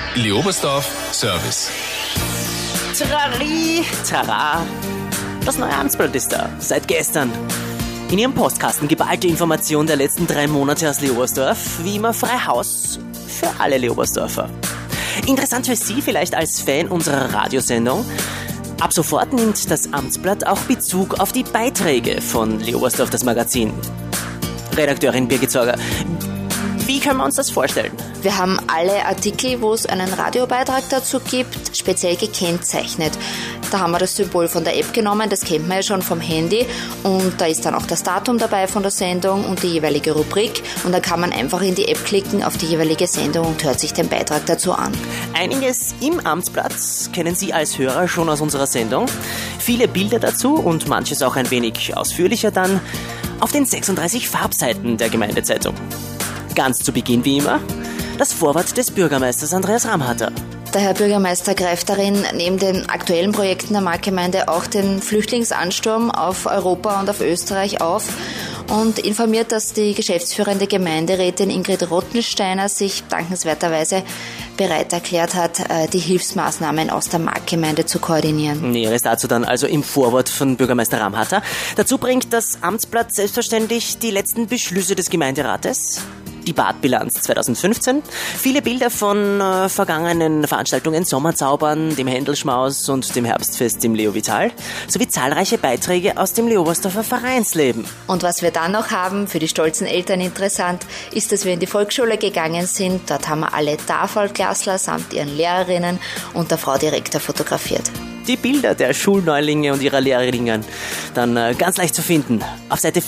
Leobersdorf Service. Trari, trara. Das neue Amtsblatt ist da, seit gestern. In ihrem Postkasten geballte Information der letzten 3 Monate aus Leobersdorf, wie immer frei Haus für alle Leobersdorfer. Interessant für Sie vielleicht als Fan unserer Radiosendung. Ab sofort nimmt das Amtsblatt auch Bezug auf die Beiträge von Leobersdorf, das Magazin. Redakteurin Birgit Sorger, wie können wir uns das vorstellen? Wir haben alle Artikel, wo es einen Radiobeitrag dazu gibt, speziell gekennzeichnet. Da haben wir das Symbol von der App genommen, das kennt man ja schon vom Handy. Und da ist dann auch das Datum dabei von der Sendung und die jeweilige Rubrik. Und da kann man einfach in die App klicken auf die jeweilige Sendung und hört sich den Beitrag dazu an. Einiges im Amtsblatt kennen Sie als Hörer schon aus unserer Sendung. Viele Bilder dazu und manches auch ein wenig ausführlicher dann auf den 36 Farbseiten der Gemeindezeitung. Ganz zu Beginn wie immer das Vorwort des Bürgermeisters Andreas Ramhatter. Der Herr Bürgermeister greift darin neben den aktuellen Projekten der Marktgemeinde auch den Flüchtlingsansturm auf Europa und auf Österreich auf und informiert, dass die geschäftsführende Gemeinderätin Ingrid Rottensteiner sich dankenswerterweise bereit erklärt hat, die Hilfsmaßnahmen aus der Marktgemeinde zu koordinieren. Näheres dazu dann also im Vorwort von Bürgermeister Ramhatter. Dazu bringt das Amtsblatt selbstverständlich die letzten Beschlüsse des Gemeinderates. Die Badbilanz 2015, viele Bilder von vergangenen Veranstaltungen, Sommerzaubern, dem Händelschmaus und dem Herbstfest im Leo Vital, sowie zahlreiche Beiträge aus dem Leobersdorfer Vereinsleben. Und was wir dann noch haben, für die stolzen Eltern interessant, ist, dass wir in die Volksschule gegangen sind. Dort haben wir alle Tafelklassler samt ihren Lehrerinnen und der Frau Direktor fotografiert. Die Bilder der Schulneulinge und ihrer Lehrerinnen dann ganz leicht zu finden. Auf Seite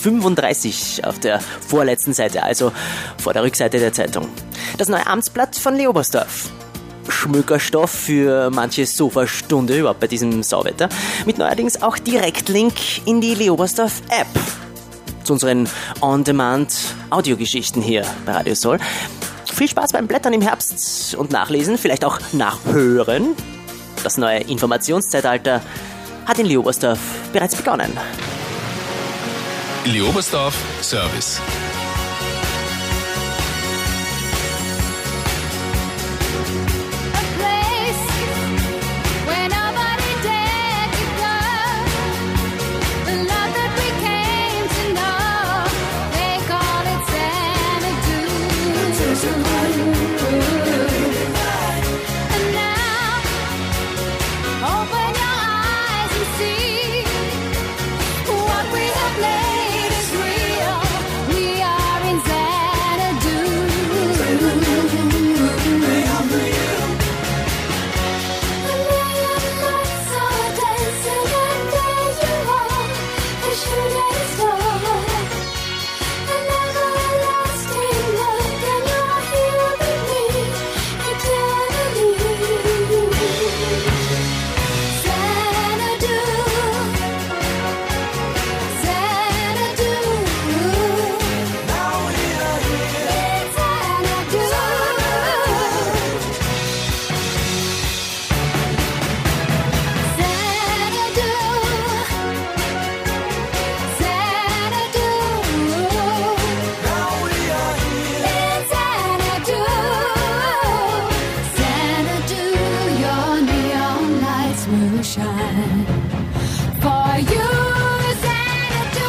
35 auf der vorletzten Seite, also vor der Rückseite der Zeitung. Das neue Amtsblatt von Leobersdorf. Schmökerstoff für manche Sofastunde überhaupt bei diesem Sauwetter. Mit neuerdings auch Direktlink in die Leobersdorf-App. Zu unseren On-Demand-Audiogeschichten hier bei Radio Soul. Viel Spaß beim Blättern im Herbst und Nachlesen, vielleicht auch nachhören. Das neue Informationszeitalter hat in Leobersdorf bereits begonnen. Leobersdorf Service. Shine for you, Xanadu.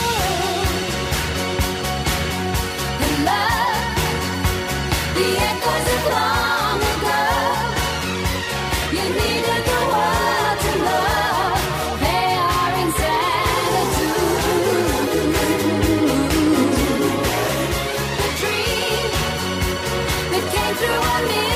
And love, the echoes of long ago. You needed the world to love. They are in Xanadu. The dream that came through a mirror.